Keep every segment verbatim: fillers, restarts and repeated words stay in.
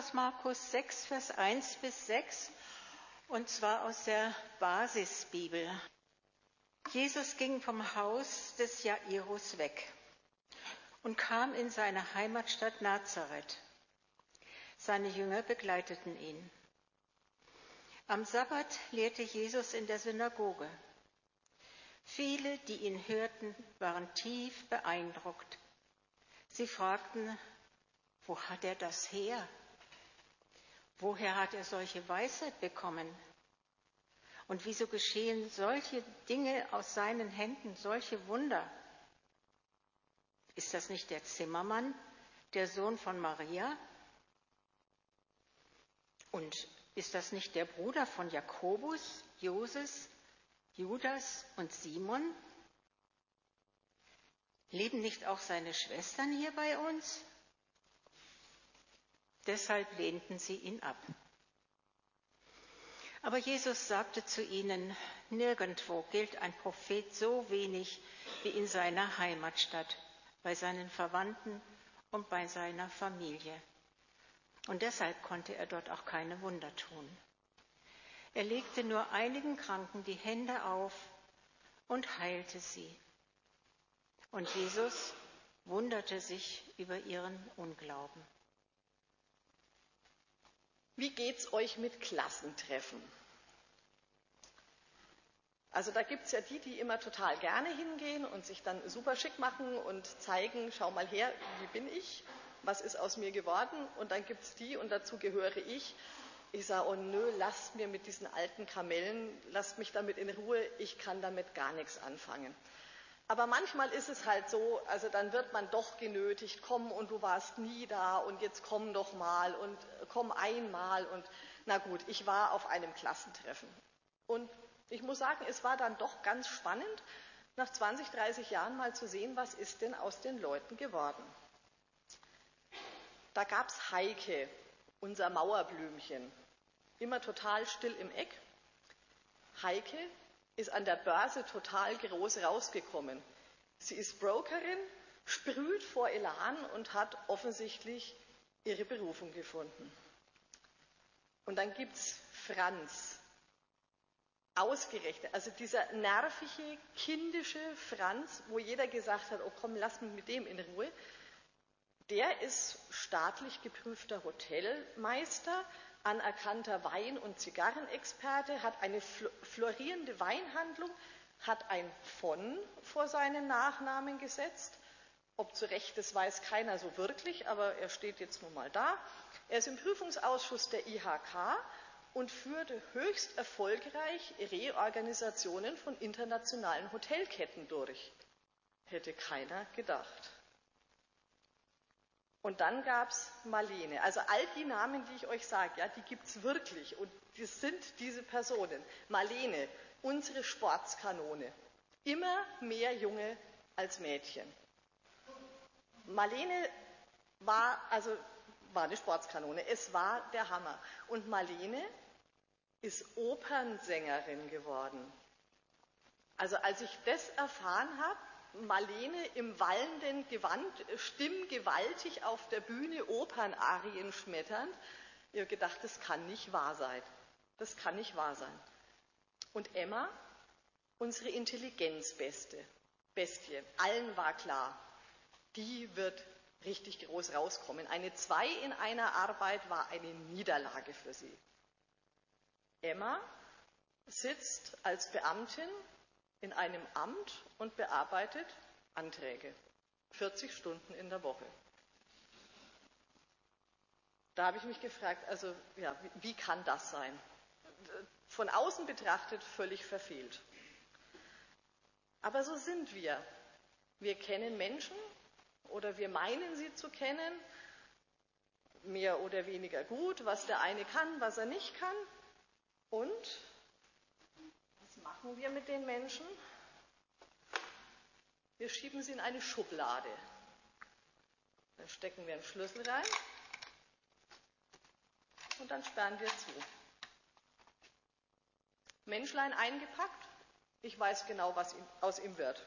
aus Markus sechs, Vers eins bis sechs, und zwar aus der Basisbibel. Jesus ging vom Haus des Jairus weg und kam in seine Heimatstadt Nazareth. Seine Jünger begleiteten ihn. Am Sabbat lehrte Jesus in der Synagoge. Viele, die ihn hörten, waren tief beeindruckt. Sie fragten, wo hat er das her? Woher hat er solche Weisheit bekommen? Und wieso geschehen solche Dinge aus seinen Händen, solche Wunder? Ist das nicht der Zimmermann, der Sohn von Maria? Und ist das nicht der Bruder von Jakobus, Joses, Judas und Simon? Leben nicht auch seine Schwestern hier bei uns? Deshalb lehnten sie ihn ab. Aber Jesus sagte zu ihnen, nirgendwo gilt ein Prophet so wenig wie in seiner Heimatstadt, bei seinen Verwandten und bei seiner Familie. Und deshalb konnte er dort auch keine Wunder tun. Er legte nur einigen Kranken die Hände auf und heilte sie. Und Jesus wunderte sich über ihren Unglauben. Wie geht's euch mit Klassentreffen? Also da gibt's ja die, die immer total gerne hingehen und sich dann super schick machen und zeigen, schau mal her, wie bin ich, was ist aus mir geworden? Und dann gibt's die, und dazu gehöre ich, ich sage, oh nö, lasst mir mit diesen alten Kamellen, lasst mich damit in Ruhe, ich kann damit gar nichts anfangen. Aber manchmal ist es halt so, also dann wird man doch genötigt, komm, und du warst nie da und jetzt komm doch mal und komm einmal. Und na gut, ich war auf einem Klassentreffen. Und ich muss sagen, es war dann doch ganz spannend, nach zwanzig, dreißig Jahren mal zu sehen, was ist denn aus den Leuten geworden. Da gab's Heike, unser Mauerblümchen, immer total still im Eck. Heike ist an der Börse total groß rausgekommen. Sie ist Brokerin, sprüht vor Elan und hat offensichtlich ihre Berufung gefunden. Und dann gibt's Franz, ausgerechnet, also dieser nervige, kindische Franz, wo jeder gesagt hat, oh komm, lass mich mit dem in Ruhe. Der ist staatlich geprüfter Hotelmeister, anerkannter Wein- und Zigarrenexperte, hat eine florierende Weinhandlung, hat ein von vor seinen Nachnamen gesetzt. Ob zu Recht, das weiß keiner so wirklich, aber er steht jetzt nun mal da. Er ist im Prüfungsausschuss der I H K und führte höchst erfolgreich Reorganisationen von internationalen Hotelketten durch. Hätte keiner gedacht. Und dann gab's Marlene. Also all die Namen, die ich euch sage, ja, die gibt's wirklich. Und das sind diese Personen. Marlene, unsere Sportskanone. Immer mehr Junge als Mädchen. Marlene war, also, war eine Sportskanone. Es war der Hammer. Und Marlene ist Opernsängerin geworden. Also als ich das erfahren habe, Marlene im wallenden Gewand, stimmgewaltig auf der Bühne Opernarien schmetternd. Ich habe gedacht, das kann nicht wahr sein. Das kann nicht wahr sein. Und Emma, unsere Intelligenzbeste, Bestie, allen war klar, die wird richtig groß rauskommen. Eine Zwei in einer Arbeit war eine Niederlage für sie. Emma sitzt als Beamtin in einem Amt und bearbeitet Anträge. vierzig Stunden in der Woche. Da habe ich mich gefragt, also ja, wie, wie kann das sein? Von außen betrachtet völlig verfehlt. Aber so sind wir. Wir kennen Menschen oder wir meinen sie zu kennen, mehr oder weniger gut, was der eine kann, was er nicht kann. Und was machen wir mit den Menschen? Wir schieben sie in eine Schublade. Dann stecken wir einen Schlüssel rein und dann sperren wir zu. Menschlein eingepackt, ich weiß genau, was aus ihm wird.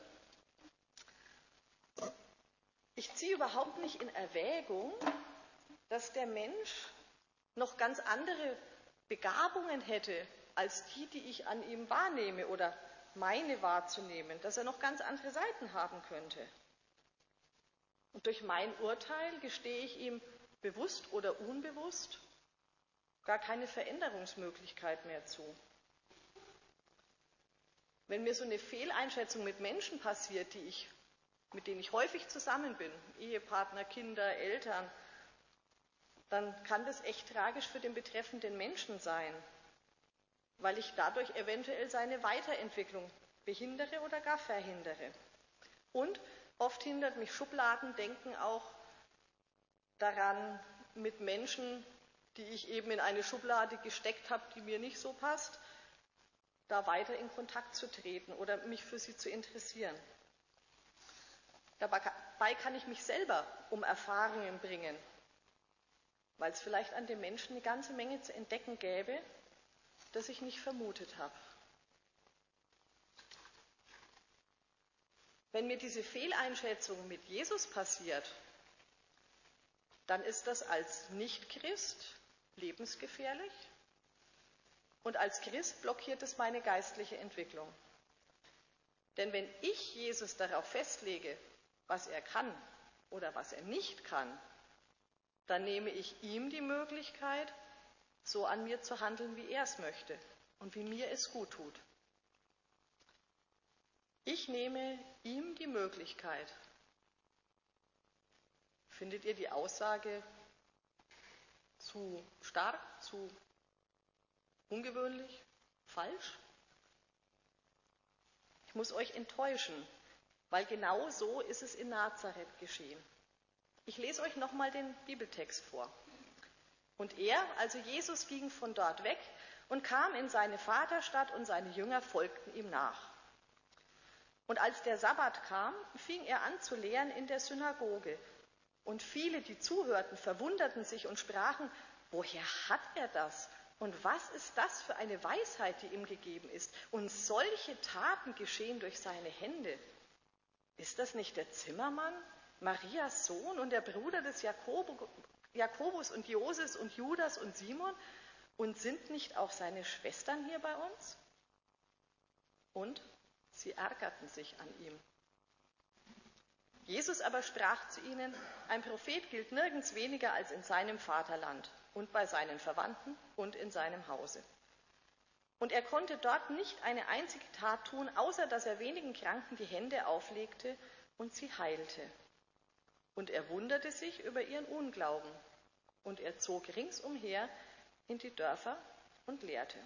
Ich ziehe überhaupt nicht in Erwägung, dass der Mensch noch ganz andere Begabungen hätte als die, die ich an ihm wahrnehme oder meine wahrzunehmen, dass er noch ganz andere Seiten haben könnte. Und durch mein Urteil gestehe ich ihm bewusst oder unbewusst gar keine Veränderungsmöglichkeit mehr zu. Wenn mir so eine Fehleinschätzung mit Menschen passiert, die ich, mit denen ich häufig zusammen bin, Ehepartner, Kinder, Eltern, dann kann das echt tragisch für den betreffenden Menschen sein, weil ich dadurch eventuell seine Weiterentwicklung behindere oder gar verhindere. Und oft hindert mich Schubladendenken auch daran, mit Menschen, die ich eben in eine Schublade gesteckt habe, die mir nicht so passt, da weiter in Kontakt zu treten oder mich für sie zu interessieren. Dabei kann ich mich selber um Erfahrungen bringen, weil es vielleicht an dem Menschen eine ganze Menge zu entdecken gäbe, das ich nicht vermutet habe. Wenn mir diese Fehleinschätzung mit Jesus passiert, dann ist das als Nicht-Christ lebensgefährlich und als Christ blockiert es meine geistliche Entwicklung. Denn wenn ich Jesus darauf festlege, was er kann oder was er nicht kann, dann nehme ich ihm die Möglichkeit, so an mir zu handeln, wie er es möchte und wie mir es gut tut. Ich nehme ihm die Möglichkeit. Findet ihr die Aussage zu stark, zu ungewöhnlich, falsch? Ich muss euch enttäuschen, weil genau so ist es in Nazareth geschehen. Ich lese euch nochmal den Bibeltext vor. Und er, also Jesus, ging von dort weg und kam in seine Vaterstadt und seine Jünger folgten ihm nach. Und als der Sabbat kam, fing er an zu lehren in der Synagoge. Und viele, die zuhörten, verwunderten sich und sprachen, woher hat er das? Und was ist das für eine Weisheit, die ihm gegeben ist? Und solche Taten geschehen durch seine Hände. Ist das nicht der Zimmermann, Marias Sohn und der Bruder des Jakobus und Joses und Judas und Simon? Und sind nicht auch seine Schwestern hier bei uns? Und sie ärgerten sich an ihm. Jesus aber sprach zu ihnen, ein Prophet gilt nirgends weniger als in seinem Vaterland und bei seinen Verwandten und in seinem Hause. Und er konnte dort nicht eine einzige Tat tun, außer dass er wenigen Kranken die Hände auflegte und sie heilte. Und er wunderte sich über ihren Unglauben. Und er zog ringsumher in die Dörfer und lehrte.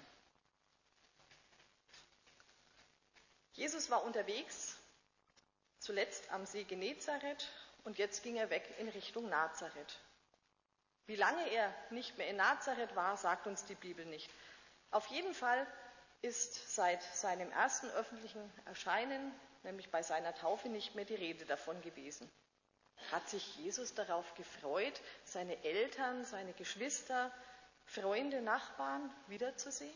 Jesus war unterwegs, zuletzt am See Genezareth, und jetzt ging er weg in Richtung Nazareth. Wie lange er nicht mehr in Nazareth war, sagt uns die Bibel nicht. Auf jeden Fall ist seit seinem ersten öffentlichen Erscheinen, nämlich bei seiner Taufe, nicht mehr die Rede davon gewesen. Hat sich Jesus darauf gefreut, seine Eltern, seine Geschwister, Freunde, Nachbarn wiederzusehen?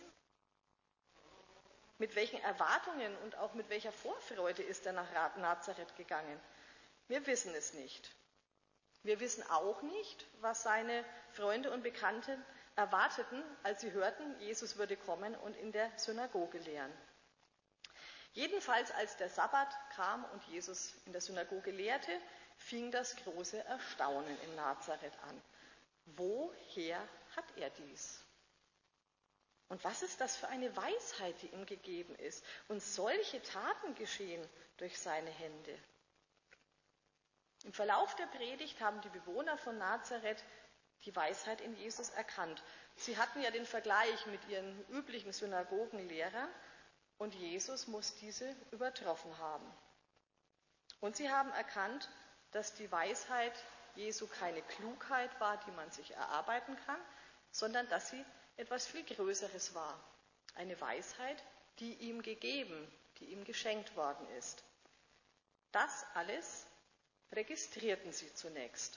Mit welchen Erwartungen und auch mit welcher Vorfreude ist er nach Nazareth gegangen? Wir wissen es nicht. Wir wissen auch nicht, was seine Freunde und Bekannten erwarteten, als sie hörten, Jesus würde kommen und in der Synagoge lehren. Jedenfalls, als der Sabbat kam und Jesus in der Synagoge lehrte, fing das große Erstaunen in Nazareth an. Woher hat er dies? Und was ist das für eine Weisheit, die ihm gegeben ist? Und solche Taten geschehen durch seine Hände. Im Verlauf der Predigt haben die Bewohner von Nazareth die Weisheit in Jesus erkannt. Sie hatten ja den Vergleich mit ihren üblichen Synagogenlehrern und Jesus muss diese übertroffen haben. Und sie haben erkannt, dass die Weisheit Jesu keine Klugheit war, die man sich erarbeiten kann, sondern dass sie etwas viel Größeres war. Eine Weisheit, die ihm gegeben, die ihm geschenkt worden ist. Das alles registrierten sie zunächst.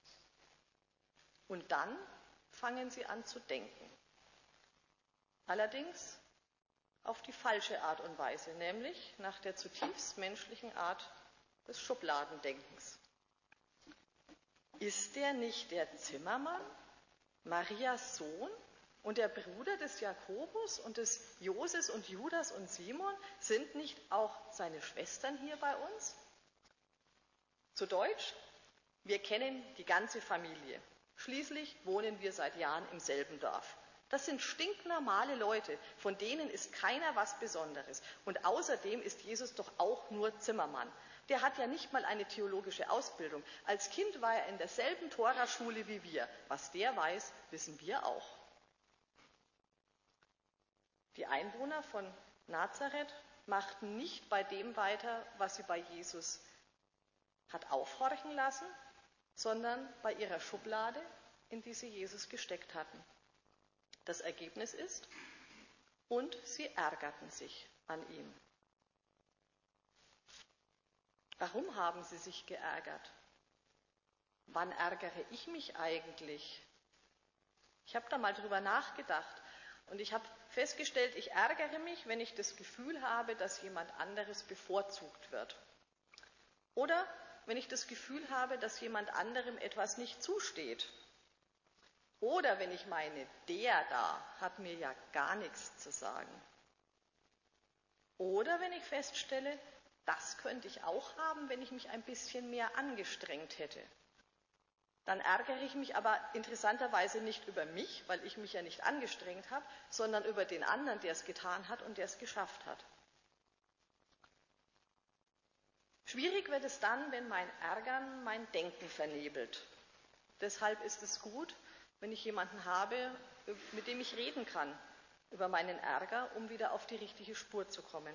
Und dann fangen sie an zu denken. Allerdings auf die falsche Art und Weise, nämlich nach der zutiefst menschlichen Art des Schubladendenkens. Ist der nicht der Zimmermann, Marias Sohn und der Bruder des Jakobus und des Joses und Judas und Simon? Sind nicht auch seine Schwestern hier bei uns? Zu Deutsch, wir kennen die ganze Familie. Schließlich wohnen wir seit Jahren im selben Dorf. Das sind stinknormale Leute, von denen ist keiner was Besonderes. Und außerdem ist Jesus doch auch nur Zimmermann. Der hat ja nicht mal eine theologische Ausbildung. Als Kind war er in derselben Tora-Schule wie wir. Was der weiß, wissen wir auch. Die Einwohner von Nazareth machten nicht bei dem weiter, was sie bei Jesus hat aufhorchen lassen, sondern bei ihrer Schublade, in die sie Jesus gesteckt hatten. Das Ergebnis ist, und sie ärgerten sich an ihm. Warum haben sie sich geärgert? Wann ärgere ich mich eigentlich? Ich habe da mal drüber nachgedacht und ich habe festgestellt, ich ärgere mich, wenn ich das Gefühl habe, dass jemand anderes bevorzugt wird. Oder wenn ich das Gefühl habe, dass jemand anderem etwas nicht zusteht. Oder wenn ich meine, der da hat mir ja gar nichts zu sagen. Oder wenn ich feststelle, das könnte ich auch haben, wenn ich mich ein bisschen mehr angestrengt hätte. Dann ärgere ich mich aber interessanterweise nicht über mich, weil ich mich ja nicht angestrengt habe, sondern über den anderen, der es getan hat und der es geschafft hat. Schwierig wird es dann, wenn mein Ärgern mein Denken vernebelt. Deshalb ist es gut, wenn ich jemanden habe, mit dem ich reden kann über meinen Ärger, um wieder auf die richtige Spur zu kommen.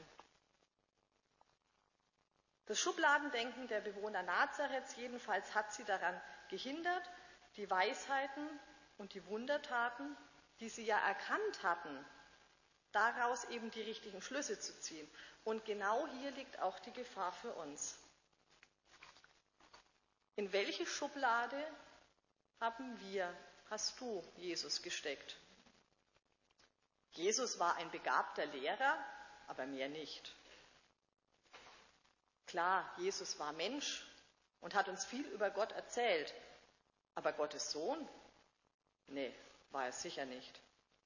Das Schubladendenken der Bewohner Nazareths jedenfalls hat sie daran gehindert, die Weisheiten und die Wundertaten, die sie ja erkannt hatten, daraus eben die richtigen Schlüsse zu ziehen. Und genau hier liegt auch die Gefahr für uns. In welche Schublade haben wir, hast du Jesus gesteckt? Jesus war ein begabter Lehrer, aber mehr nicht. Klar, Jesus war Mensch und hat uns viel über Gott erzählt, aber Gottes Sohn? Nee, war er sicher nicht.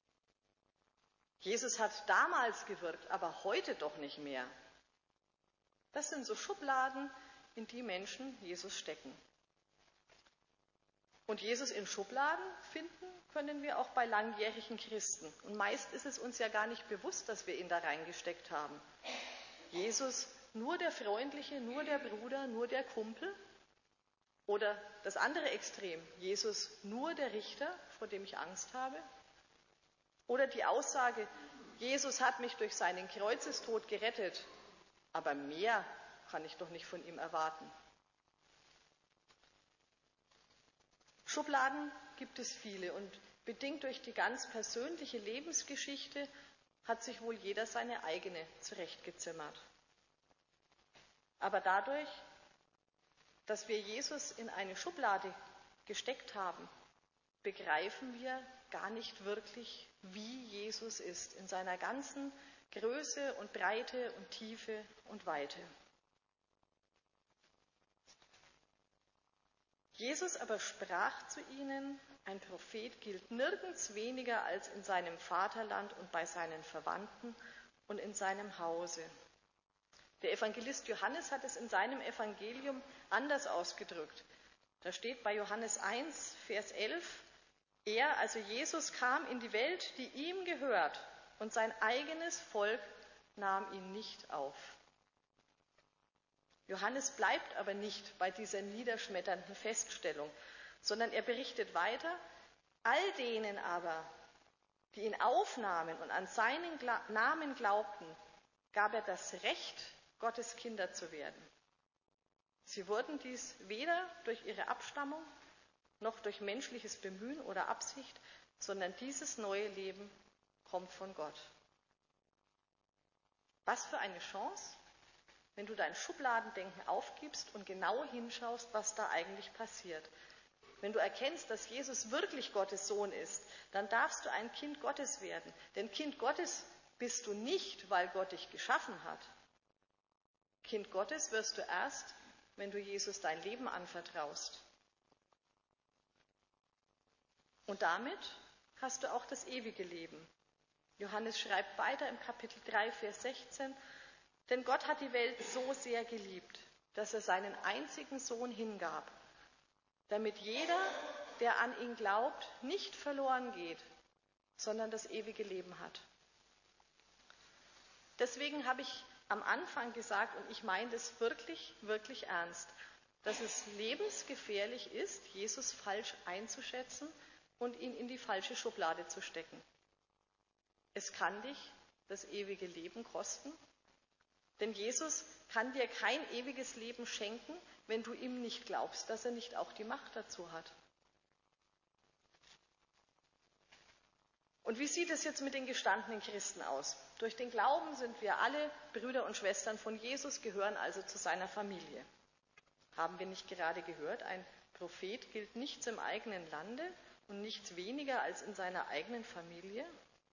Jesus hat damals gewirkt, aber heute doch nicht mehr. Das sind so Schubladen, in die Menschen Jesus stecken. Und Jesus in Schubladen finden können wir auch bei langjährigen Christen. Und meist ist es uns ja gar nicht bewusst, dass wir ihn da reingesteckt haben. Jesus nur der Freundliche, nur der Bruder, nur der Kumpel? Oder das andere Extrem, Jesus nur der Richter, vor dem ich Angst habe? Oder die Aussage, Jesus hat mich durch seinen Kreuzestod gerettet, aber mehr kann ich doch nicht von ihm erwarten. Schubladen gibt es viele und bedingt durch die ganz persönliche Lebensgeschichte hat sich wohl jeder seine eigene zurechtgezimmert. Aber dadurch, dass wir Jesus in eine Schublade gesteckt haben, begreifen wir gar nicht wirklich, wie Jesus ist, in seiner ganzen Größe und Breite und Tiefe und Weite. Jesus aber sprach zu ihnen, ein Prophet gilt nirgends weniger als in seinem Vaterland und bei seinen Verwandten und in seinem Hause. Der Evangelist Johannes hat es in seinem Evangelium anders ausgedrückt. Da steht bei Johannes eins, Vers elf, er, also Jesus, kam in die Welt, die ihm gehört, und sein eigenes Volk nahm ihn nicht auf. Johannes bleibt aber nicht bei dieser niederschmetternden Feststellung, sondern er berichtet weiter, all denen aber, die ihn aufnahmen und an seinen Namen glaubten, gab er das Recht, Gottes Kinder zu werden. Sie wurden dies weder durch ihre Abstammung noch durch menschliches Bemühen oder Absicht, sondern dieses neue Leben kommt von Gott. Was für eine Chance, wenn du dein Schubladendenken aufgibst und genau hinschaust, was da eigentlich passiert. Wenn du erkennst, dass Jesus wirklich Gottes Sohn ist, dann darfst du ein Kind Gottes werden. Denn Kind Gottes bist du nicht, weil Gott dich geschaffen hat. Kind Gottes wirst du erst, wenn du Jesus dein Leben anvertraust. Und damit hast du auch das ewige Leben. Johannes schreibt weiter im Kapitel drei, Vers sechzehn, denn Gott hat die Welt so sehr geliebt, dass er seinen einzigen Sohn hingab, damit jeder, der an ihn glaubt, nicht verloren geht, sondern das ewige Leben hat. Deswegen habe ich am Anfang gesagt, und ich meine das wirklich, wirklich ernst, dass es lebensgefährlich ist, Jesus falsch einzuschätzen und ihn in die falsche Schublade zu stecken. Es kann dich das ewige Leben kosten, denn Jesus kann dir kein ewiges Leben schenken, wenn du ihm nicht glaubst, dass er nicht auch die Macht dazu hat. Und wie sieht es jetzt mit den gestandenen Christen aus? Durch den Glauben sind wir alle Brüder und Schwestern von Jesus, gehören also zu seiner Familie. Haben wir nicht gerade gehört, ein Prophet gilt nichts im eigenen Lande und nichts weniger als in seiner eigenen Familie?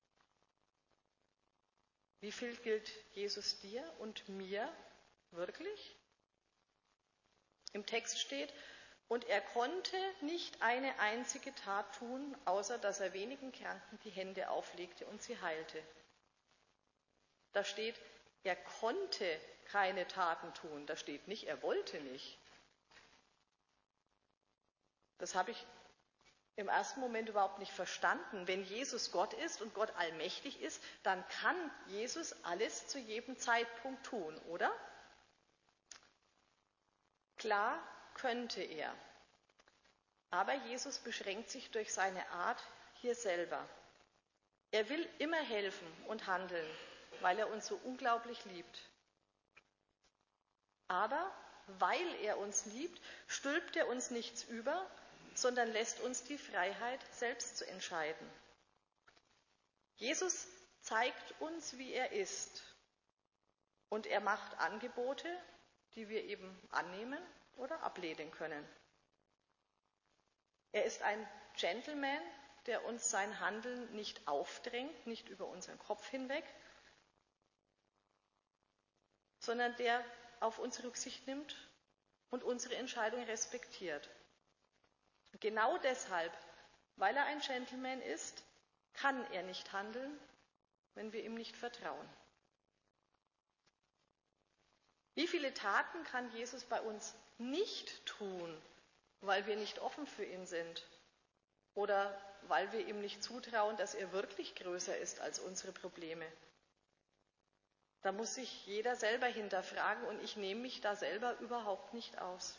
Wie viel gilt Jesus dir und mir wirklich? Im Text steht, und er konnte nicht eine einzige Tat tun, außer dass er wenigen Kranken die Hände auflegte und sie heilte. Da steht, er konnte keine Taten tun. Da steht nicht, er wollte nicht. Das habe ich im ersten Moment überhaupt nicht verstanden. Wenn Jesus Gott ist und Gott allmächtig ist, dann kann Jesus alles zu jedem Zeitpunkt tun, oder? Klar könnte er. Aber Jesus beschränkt sich durch seine Art hier selber. Er will immer helfen und handeln, weil er uns so unglaublich liebt. Aber weil er uns liebt, stülpt er uns nichts über, sondern lässt uns die Freiheit, selbst zu entscheiden. Jesus zeigt uns, wie er ist. Und er macht Angebote, die wir eben annehmen oder ablehnen können. Er ist ein Gentleman, der uns sein Handeln nicht aufdrängt, nicht über unseren Kopf hinweg, sondern der auf uns Rücksicht nimmt und unsere Entscheidung respektiert. Genau deshalb, weil er ein Gentleman ist, kann er nicht handeln, wenn wir ihm nicht vertrauen. Wie viele Taten kann Jesus bei uns nicht tun, weil wir nicht offen für ihn sind oder weil wir ihm nicht zutrauen, dass er wirklich größer ist als unsere Probleme? Da muss sich jeder selber hinterfragen und ich nehme mich da selber überhaupt nicht aus.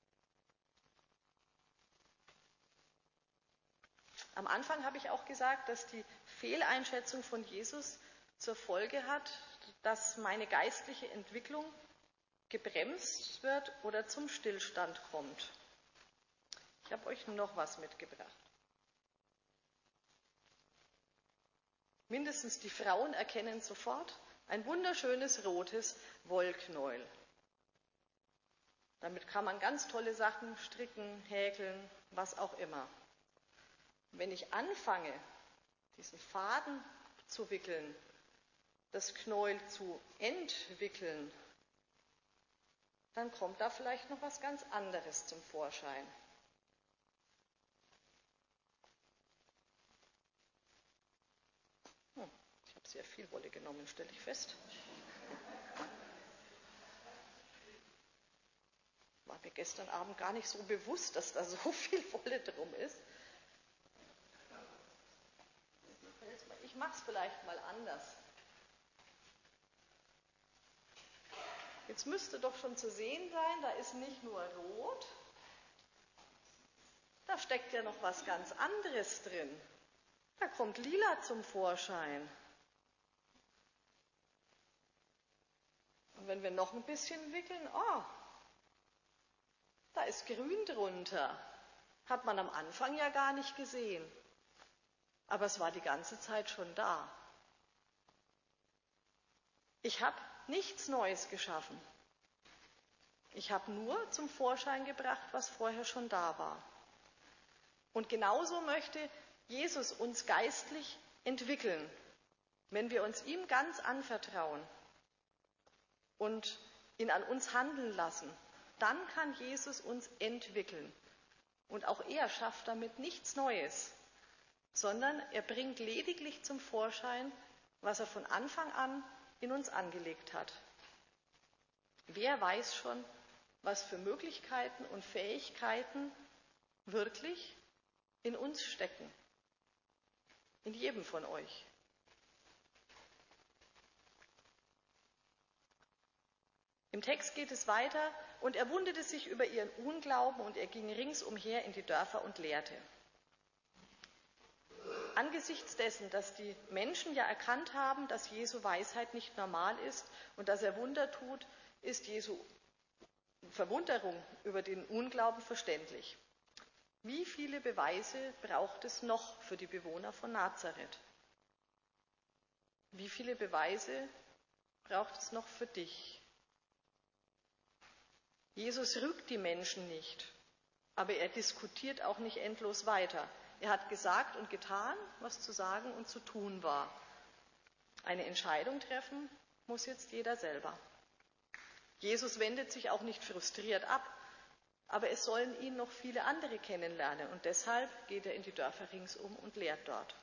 Am Anfang habe ich auch gesagt, dass die Fehleinschätzung von Jesus zur Folge hat, dass meine geistliche Entwicklung gebremst wird oder zum Stillstand kommt. Ich habe euch noch was mitgebracht. Mindestens die Frauen erkennen sofort ein wunderschönes rotes Wollknäuel. Damit kann man ganz tolle Sachen stricken, häkeln, was auch immer. Wenn ich anfange, diesen Faden zu wickeln, das Knäuel zu entwickeln, dann kommt da vielleicht noch was ganz anderes zum Vorschein. Hm, ich habe sehr viel Wolle genommen, stelle ich fest. War mir gestern Abend gar nicht so bewusst, dass da so viel Wolle drum ist. Ich mache es vielleicht mal anders. Jetzt müsste doch schon zu sehen sein, da ist nicht nur rot, da steckt ja noch was ganz anderes drin. Da kommt lila zum Vorschein. Und wenn wir noch ein bisschen wickeln, oh, da ist grün drunter. Hat man am Anfang ja gar nicht gesehen. Aber es war die ganze Zeit schon da. Ich habe nichts Neues geschaffen. Ich habe nur zum Vorschein gebracht, was vorher schon da war. Und genauso möchte Jesus uns geistlich entwickeln, wenn wir uns ihm ganz anvertrauen und ihn an uns handeln lassen. Dann kann Jesus uns entwickeln. Und auch er schafft damit nichts Neues. sondern er bringt lediglich zum Vorschein, was er von Anfang an in uns angelegt hat. Wer weiß schon, was für Möglichkeiten und Fähigkeiten wirklich in uns stecken? In jedem von euch. Im Text geht es weiter: Und er wunderte sich über ihren Unglauben und er ging ringsumher in die Dörfer und lehrte. Angesichts dessen, dass die Menschen ja erkannt haben, dass Jesu Weisheit nicht normal ist und dass er Wunder tut, ist Jesu Verwunderung über den Unglauben verständlich. Wie viele Beweise braucht es noch für die Bewohner von Nazareth? Wie viele Beweise braucht es noch für dich? Jesus rügt die Menschen nicht, aber er diskutiert auch nicht endlos weiter. Er hat gesagt und getan, was zu sagen und zu tun war. Eine Entscheidung treffen muss jetzt jeder selber. Jesus wendet sich auch nicht frustriert ab, aber es sollen ihn noch viele andere kennenlernen und deshalb geht er in die Dörfer ringsum und lehrt dort.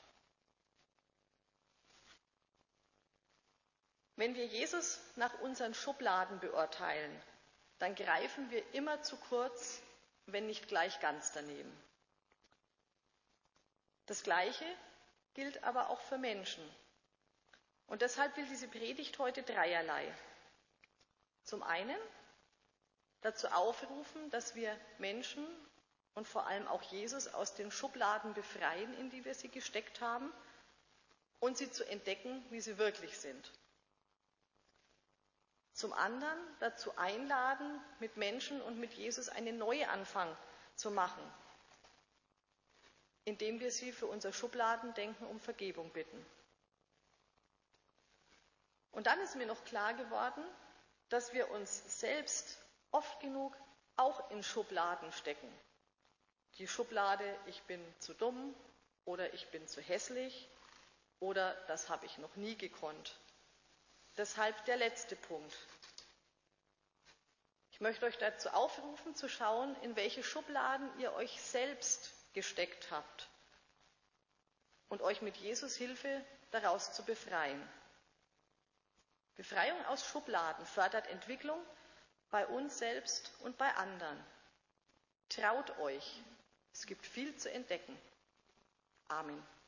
Wenn wir Jesus nach unseren Schubladen beurteilen, dann greifen wir immer zu kurz, wenn nicht gleich ganz daneben. Das Gleiche gilt aber auch für Menschen. Und deshalb will diese Predigt heute dreierlei. Zum einen dazu aufrufen, dass wir Menschen und vor allem auch Jesus aus den Schubladen befreien, in die wir sie gesteckt haben, und sie zu entdecken, wie sie wirklich sind. Zum anderen dazu einladen, mit Menschen und mit Jesus einen Neuanfang zu machen, indem wir sie für unser Schubladendenken um Vergebung bitten. Und dann ist mir noch klar geworden, dass wir uns selbst oft genug auch in Schubladen stecken. Die Schublade, ich bin zu dumm oder ich bin zu hässlich oder das habe ich noch nie gekonnt. Deshalb der letzte Punkt. Ich möchte euch dazu aufrufen, zu schauen, in welche Schubladen ihr euch selbst gesteckt habt und euch mit Jesus Hilfe daraus zu befreien. Befreiung aus Schubladen fördert Entwicklung bei uns selbst und bei anderen. Traut euch, es gibt viel zu entdecken. Amen.